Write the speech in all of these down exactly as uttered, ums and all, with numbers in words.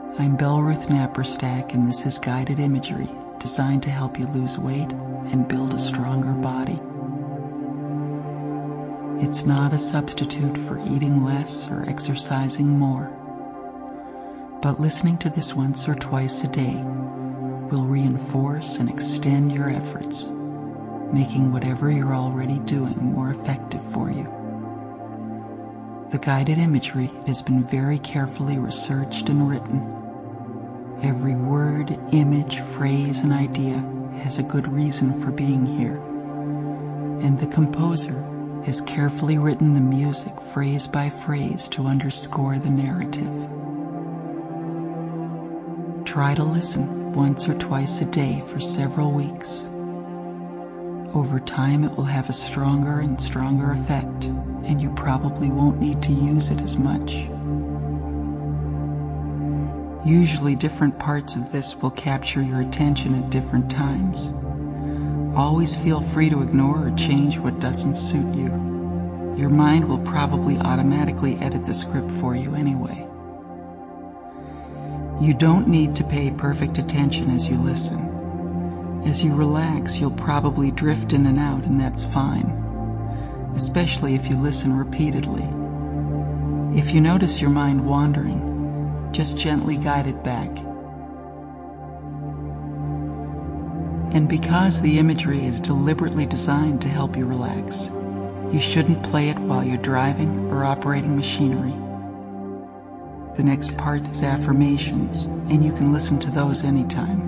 I'm Belruth Napperstack, and this is guided imagery designed to help you lose weight and build a stronger body. It's not a substitute for eating less or exercising more, but listening to this once or twice a day will reinforce and extend your efforts, making whatever you're already doing more effective for you. The guided imagery has been very carefully researched and written. Every word, image, phrase, and idea has a good reason for being here, and the composer has carefully written the music phrase by phrase to underscore the narrative. Try to listen once or twice a day for several weeks. Over time, it will have a stronger and stronger effect, and you probably won't need to use it as much. Usually, different parts of this will capture your attention at different times. Always feel free to ignore or change what doesn't suit you. Your mind will probably automatically edit the script for you anyway. You don't need to pay perfect attention as you listen. As you relax, you'll probably drift in and out, and that's fine, especially if you listen repeatedly. If you notice your mind wandering, just gently guide it back. And because the imagery is deliberately designed to help you relax, you shouldn't play it while you're driving or operating machinery. The next part is affirmations, and you can listen to those anytime.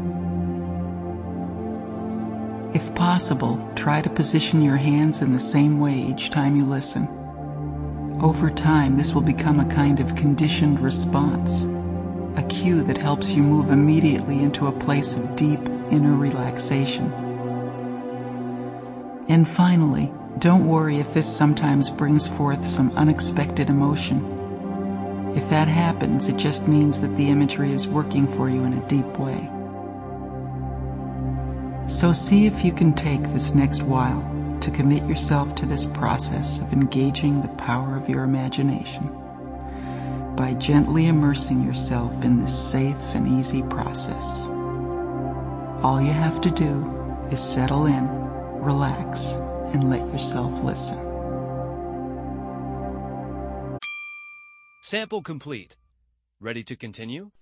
If possible, try to position your hands in the same way each time you listen. Over time, this will become a kind of conditioned response, a cue that helps you move immediately into a place of deep inner relaxation. And finally, don't worry if this sometimes brings forth some unexpected emotion. If that happens, it just means that the imagery is working for you in a deep way. So see if you can take this next while to commit yourself to this process of engaging the power of your imagination by gently immersing yourself in this safe and easy process. All you have to do is settle in, relax, and let yourself listen. Sample complete. Ready to continue?